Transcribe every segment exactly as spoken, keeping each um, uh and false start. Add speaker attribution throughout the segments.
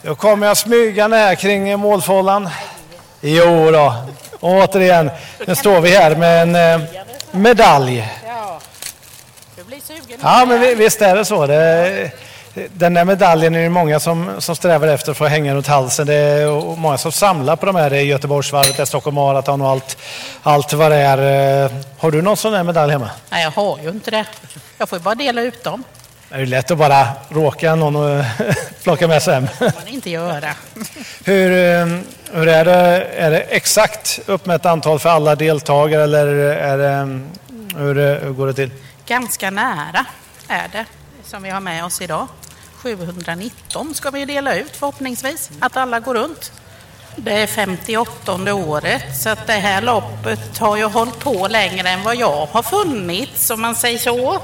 Speaker 1: Då kommer jag smygande här kring målfållan. Jo då, och återigen, nu står vi här med en eh, medalj.
Speaker 2: Ja, du blir sugen.
Speaker 1: Ja, men visst är det så. Det, den där medaljen är det många som, som strävar efter att få hänga runt halsen. Det är många som samlar på de här. Det är Göteborgsvarvet, det är Stockholm Marathon och allt, allt vad det är. Har du någon sån där medalj hemma?
Speaker 2: Nej, jag har ju inte det. Jag får ju bara dela ut dem.
Speaker 1: Det är ju lätt att bara råka någon och plocka med sig hem.
Speaker 2: Det får man inte göra.
Speaker 1: Hur, hur är det? Är det exakt uppmätt antal för alla deltagare eller är det, hur, hur går det till?
Speaker 2: Ganska nära är det som vi har med oss idag. sjuhundranitton ska vi dela ut förhoppningsvis, att alla går runt. Det är femtioåttonde året så att det här loppet har ju hållit på längre än vad jag har funnits, om man säger så.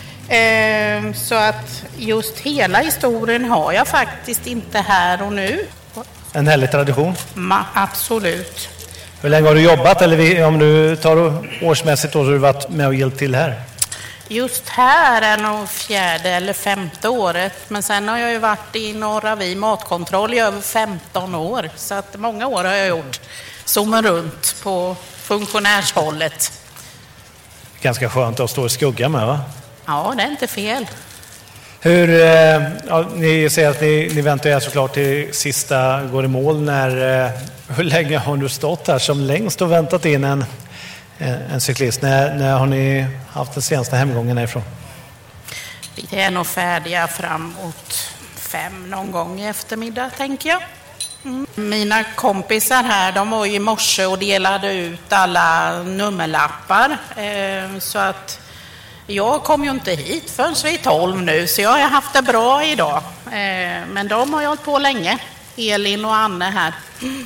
Speaker 2: Så att just hela historien har jag faktiskt inte här och nu.
Speaker 1: En härlig tradition.
Speaker 2: Ma, absolut.
Speaker 1: Hur länge har du jobbat, eller om du tar årsmässigt då, så har du varit med och hjälpt till här?
Speaker 2: Just här är nog fjärde eller femte året, men sen har jag ju varit i Norra Vi matkontroll i över femton år, så att många år har jag gjort zoomen runt på funktionärshållet.
Speaker 1: Ganska skönt att stå i skugga med, va?
Speaker 2: Ja, det är inte fel.
Speaker 1: Hur, ja, ni säger att ni, ni väntar er såklart till sista går i mål. När, hur länge har du stått här som längst och väntat in en, en cyklist? När, när har ni haft den senaste hemgången härifrån?
Speaker 2: Vi är nog färdiga framåt fem någon gång i eftermiddag, tänker jag. Mm. Mina kompisar här, de var ju i morse och delade ut alla nummerlappar. Eh, så att jag kom ju inte hit förrän vi är tolv nu, så jag har haft det bra idag. Eh, men de har ju hållit på länge, Elin och Anne här. Mm.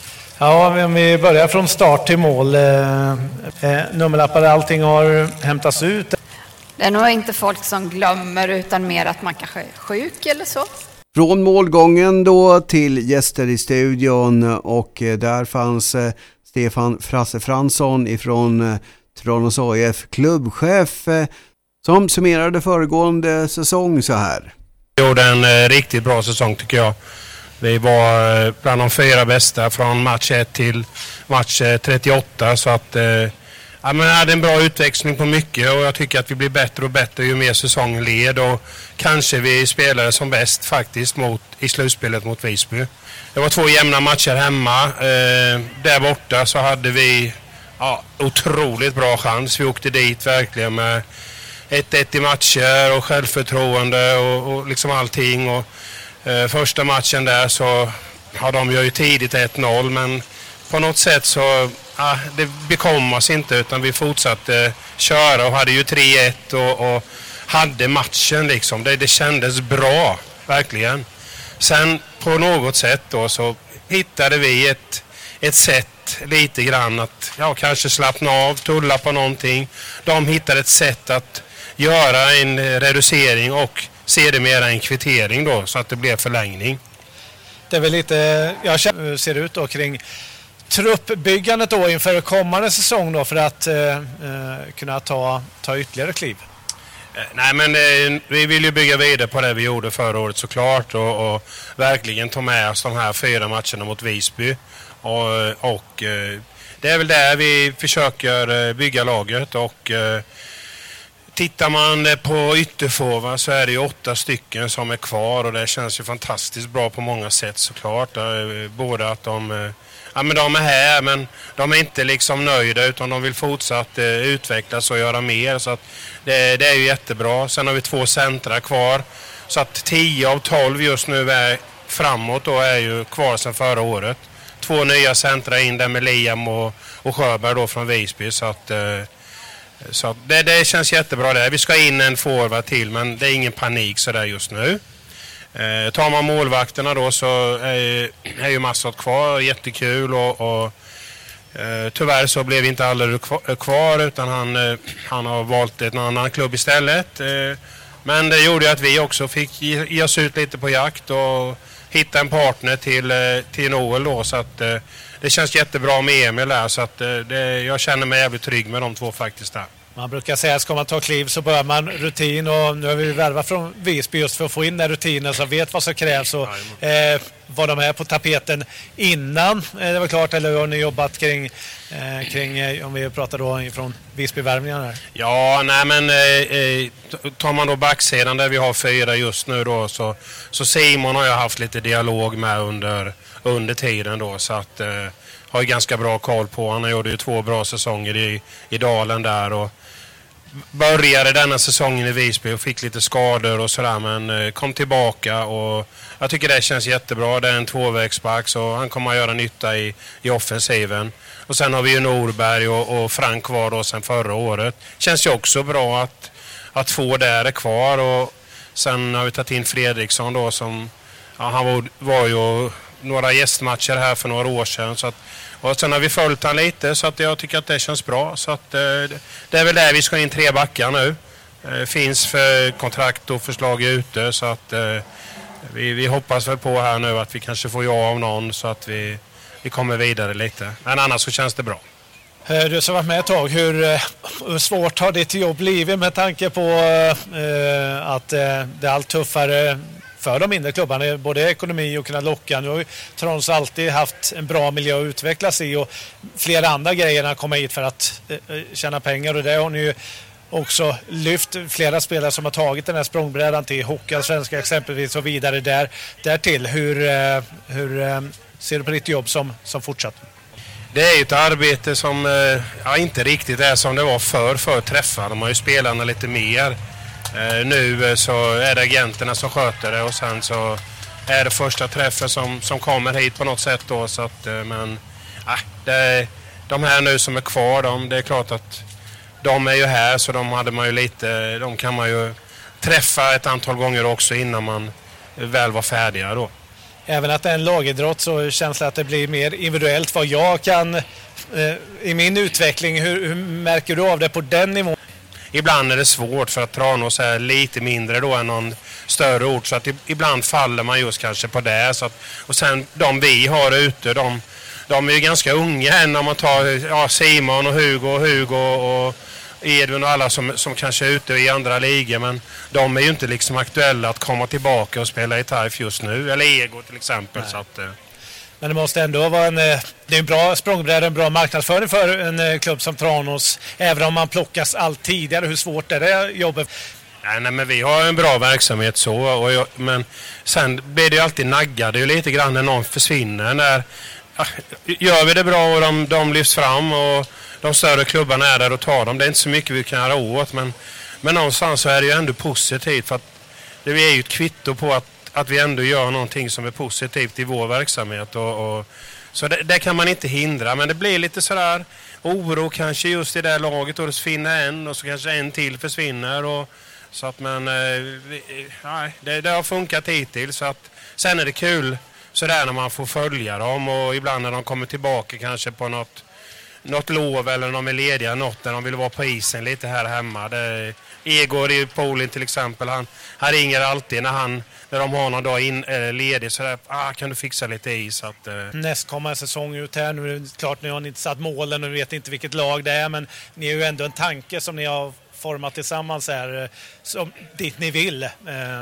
Speaker 1: Ja, om vi börjar från start till mål. Eh, eh, nummerlappar, allting har hämtats ut.
Speaker 3: Det är nog inte folk som glömmer, utan mer att man kanske är sjuk eller så.
Speaker 4: Från målgången då till gäster i studion, och där fanns eh, Stefan Frasse Fransson ifrån eh, Tranås A I F, klubbchef, eh, som summerade föregående säsong så här.
Speaker 5: Vi gjorde en eh, riktigt bra säsong tycker jag. Vi var eh, bland de fyra bästa från match ett till match eh, trettioåtta, så att eh, ja, men jag hade en bra utväxling på mycket, och jag tycker att vi blir bättre och bättre ju mer säsongen led, och kanske vi spelade som bäst faktiskt mot, i slutspelet mot Visby. Det var två jämna matcher hemma. Eh, där borta så hade vi ja, otroligt bra chans. Vi åkte dit verkligen med ett ett i matcher och självförtroende och, och liksom allting. Och, eh, första matchen där så ja, de gör ju tidigt ett noll, men på något sätt så ja, det bekom oss inte, utan vi fortsatte köra och hade ju tre ett och, och hade matchen liksom. Det, det kändes bra, verkligen. Sen på något sätt då så hittade vi ett, ett sätt lite grann att ja, kanske slappna av, tulla på någonting. De hittade ett sätt att göra en reducering och sedermera en kvittering då, så att det blev förlängning.
Speaker 1: Det är väl lite, jag känner hur det ser ut då kring truppbyggandet då inför kommande säsong då, för att eh, kunna ta, ta ytterligare kliv.
Speaker 5: Nej, men eh, vi vill ju bygga vidare på det vi gjorde förra året såklart, och, och verkligen ta med oss de här fyra matcherna mot Visby. Och, och eh, det är väl där vi försöker bygga laget, och eh, tittar man på ytterforwards så är det ju åtta stycken som är kvar, och det känns ju fantastiskt bra på många sätt såklart. Både att de, ja, men de är här, men de är inte liksom nöjda, utan de vill fortsatt eh, utvecklas och göra mer, så att det, det är ju jättebra. Sen har vi två centra kvar, så att tio av tolv just nu är framåt då är ju kvar sedan förra året. Två nya centra in där med Liam och, och Sjöberg då från Visby, så att eh, så det, det känns jättebra där. Vi ska in en forward till, men det är ingen panik så där just nu. Eh, tar man målvakterna då så är, är ju Massot kvar, jättekul, och, och eh, tyvärr så blev inte alla kvar, utan han, eh, han har valt en annan klubb istället. Eh, men det gjorde att vi också fick ge, ge oss ut lite på jakt och hitta en partner till, till Noel då, så att det känns jättebra med Emil där, så att det, jag känner mig jävligt trygg med de två faktiskt där.
Speaker 1: Man brukar säga att ska man ta kliv så börjar man rutin, och nu har vi värvat från Visby just för att få in den rutinen så vet vad som krävs och eh, vad de är på tapeten innan eh, det var klart, eller har ni jobbat kring, eh, kring eh, om vi pratar då ifrån Visbyvärvningarna här?
Speaker 5: Ja, nej men eh, tar man då backsidan där vi har fyra just nu då, så, så Simon har jag haft lite dialog med under, under tiden då, så att eh, har ju ganska bra koll på. Han gjorde ju två bra säsonger i, i Dalen där och började denna säsongen i Visby och fick lite skador och sådär, men kom tillbaka och jag tycker det känns jättebra. Det är en tvåvägsback så han kommer att göra nytta i, i offensiven. Och sen har vi ju Norberg och, och Frank kvar då sen förra året. Känns ju också bra att, att få där är kvar, och sen har vi tagit in Fredriksson då som, ja, han var, var ju några gästmatcher här för några år sedan, så att, och sen har vi följt han lite så att jag tycker att det känns bra, så att eh, det är väl där vi ska in tre backar nu. Eh, finns för kontrakt och förslag ute, så att eh, vi, vi hoppas väl på här nu att vi kanske får ja av någon så att vi, vi kommer vidare lite, men annars så känns det bra.
Speaker 1: Du som varit med ett tag, hur, hur svårt har ditt jobb blivit med tanke på eh, att eh, det är allt tuffare för de mindre klubbarna, både ekonomi och kunna locka? Nu har ju Tranås alltid haft en bra miljö att utvecklas i och flera andra grejer när komma hit för att eh, tjäna pengar, och det har ni ju också lyft flera spelare som har tagit den här språngbrädan till Hockeyallsvenskan exempelvis och vidare där, därtill. Hur, eh, hur eh, ser du på ditt jobb som, som fortsatt?
Speaker 5: Det är ju ett arbete som eh, ja, inte riktigt är som det var för för träffar. De har ju spelarna lite mer. Eh, nu så är det agenterna som sköter det, och sen så är det första träffen som, som kommer hit på något sätt då, så att, eh, men eh, det, de här nu som är kvar, de, det är klart att de är ju här, så de hade man ju lite, de kan man ju träffa ett antal gånger också innan man väl var färdiga då.
Speaker 1: Även att det är en lagidrott så känns det att det blir mer individuellt vad jag kan eh, i min utveckling. Hur, hur märker du av det på den nivån?
Speaker 5: Ibland är det svårt för att Tranås är lite mindre då än någon större ort, så att ibland faller man just kanske på det. Så att, och sen de vi har ute, de, de är ju ganska unga än när man tar ja, Simon och Hugo och Hugo och Edvin och alla som, som kanske är ute i andra ligor, men de är ju inte liksom aktuella att komma tillbaka och spela i T A I F just nu, eller Ego till exempel. Så att, eh.
Speaker 1: Men det måste ändå vara en, det är en bra språngbräda, en bra marknadsföring för en klubb som Tranås, även om man plockas allt tidigare. Hur svårt är det jobbet?
Speaker 5: Nej, nej, men vi har en bra verksamhet så, och jag, men sen blir det ju alltid naggade ju lite grann när någon försvinner. När, ja, gör vi det bra och de, de lyfts fram och de större klubbarna är där och tar dem. Det är inte så mycket vi kan göra åt, men, men någonstans så är det ju ändå positivt, för att det är ju ett kvitto på att, att vi ändå gör någonting som är positivt i vår verksamhet. Och, och, så det, det kan man inte hindra, men det blir lite sådär oro kanske just i det här laget, och det försvinner en och så kanske en till försvinner. Och, så att, men eh, nej, det, det har funkat hittills, så att sen är det kul sådär när man får följa dem, och ibland när de kommer tillbaka kanske på något något lov eller när de är lediga, något när de vill vara på isen lite här hemma. Det, Egor i Polen till exempel, han, han ringer alltid när, han, när de har någon dag in, eller ledig, så där, ah, kan du fixa lite is? Att, eh.
Speaker 1: Nästkommande säsong ut här, nu är det klart ni har inte satt målen och vet inte vilket lag det är, men ni är ju ändå en tanke som ni har format tillsammans här, som dit ni vill eh,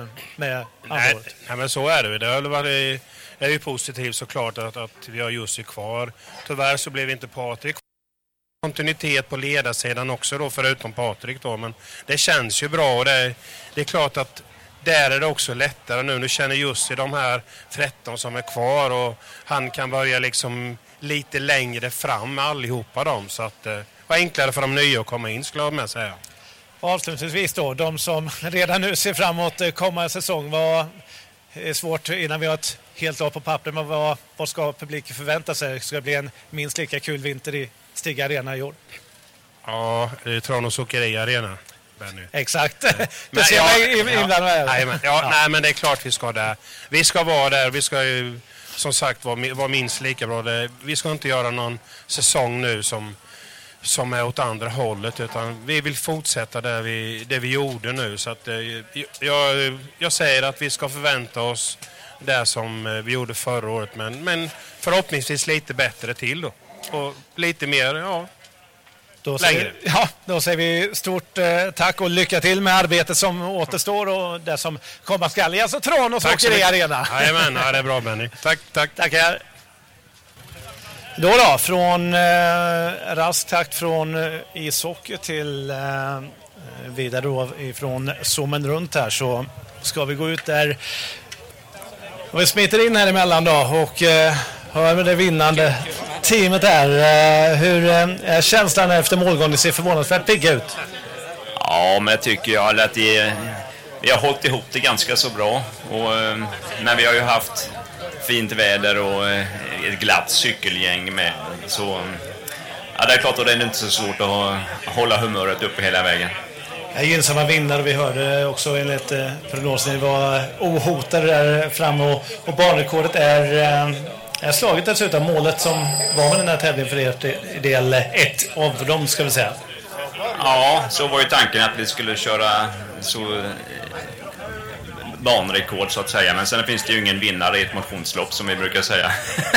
Speaker 1: med
Speaker 5: nej, nej, men så är det. Det har varit, är ju positivt såklart att, att vi har Jussi kvar. Tyvärr så blev inte Patrik. Kontinuitet på ledarsidan också då, förutom Patrik då, men det känns ju bra, och det, det är klart att där är det också lättare nu. Nu känner Jussi de här tretton som är kvar, och han kan börja liksom lite längre fram med allihopa dem, så att det var enklare för de nya att komma in, skulle jag med säga.
Speaker 1: Avslutningsvis då, de som redan nu ser framåt kommande säsong, vad är svårt innan vi har ett helt lag på papper, men vad, vad ska publiken förvänta sig? Ska det bli en minst lika kul vinter i Stig Arena i år?
Speaker 5: Ja, det är Tranås Åkeri Arena. Benny.
Speaker 1: Exakt.
Speaker 5: Men,
Speaker 1: det ser
Speaker 5: ja,
Speaker 1: jag inblandad med.
Speaker 5: Nej, men, ja, ja. nej, men det är klart vi ska där. Vi ska vara där. Vi ska ju som sagt vara, vara minst lika bra. Det, vi ska inte göra någon säsong nu som, som är åt andra hållet, utan vi vill fortsätta där vi, det vi gjorde nu. Så att, jag, jag säger att vi ska förvänta oss det som vi gjorde förra året, men, men förhoppningsvis lite bättre till då. Och lite mer, ja,
Speaker 1: Då säger, ja, då säger vi stort eh, tack och lycka till med arbetet som återstår och det som komma skall. Alltså Tranås Åkeri Arena.
Speaker 5: Jajamän, ja, det är bra Benny. Tack, tack.
Speaker 1: Tackar. Då då, från eh, rask takt från eh, ishockey till eh, vidare då ifrån zoomen runt här, så ska vi gå ut där och vi smiter in här emellan då och eh, hör med det vinnande teamet här. Eh, hur eh, är känslan efter målgång? Det ser förvånansvärt pigga ut.
Speaker 6: Ja, men jag tycker jag att det, vi har hållit ihop det ganska så bra. Och, eh, men vi har ju haft fint väder och eh, ett glatt cykelgäng med. Så ja, det är klart att det är inte så svårt att hålla humöret uppe hela vägen.
Speaker 1: Gynnsamma vinnare, vi hörde också enligt eh, prognosen, det var ohotade där fram och, och banrekordet är, eh, är slaget dessutom. Målet som var med den här tävlingen för er i del ett av dem, ska vi säga.
Speaker 6: Ja, så var ju tanken att vi skulle köra så eh, banrekord så att säga, men sen finns det ju ingen vinnare i ett motionslopp som vi brukar säga.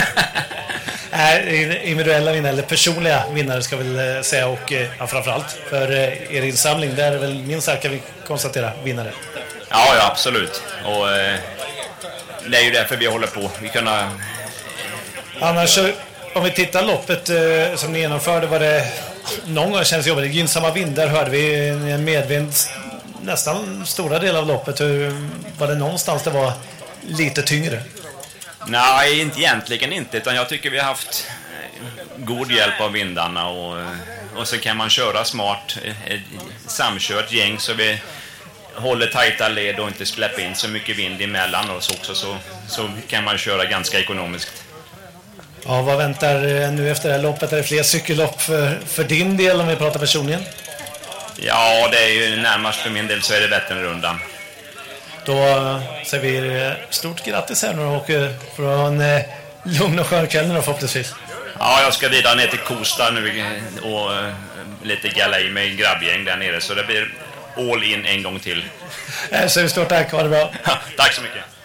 Speaker 1: Äh, individuella vinnare, eller personliga vinnare ska vi väl säga, och ja, framförallt för er insamling, där är väl minst sagt kan vi konstatera vinnare.
Speaker 6: Ja, ja, absolut. Och eh, det är ju därför vi håller på. Vi kunna...
Speaker 1: Annars, om vi tittar loppet eh, som ni genomförde, var det någon gång känns jobbigt. Gynnsamma vindar hörde vi, en medvind nästan stora delar av loppet. Hur, var det någonstans det var lite tyngre?
Speaker 6: Nej, inte, egentligen inte, utan jag tycker vi har haft god hjälp av vindarna och, och så kan man köra smart, ett samkört gäng så vi håller tajta led och inte släpper in så mycket vind emellan oss också, så, så kan man köra ganska ekonomiskt.
Speaker 1: Ja, vad väntar nu efter det här loppet? Är det fler cykellopp för, för din del om vi pratar personligen?
Speaker 6: Ja, det är ju närmast för min del så är det Vätternrundan.
Speaker 1: Då säger vi stort grattis här nu och från en lugn och skön kväll förhoppningsvis.
Speaker 6: Ja, jag ska vidare ner till Kosta nu och lite galej med grabbgäng där nere, så det blir all in en gång till.
Speaker 1: Så stort tack, ha det bra.
Speaker 6: Tack så mycket.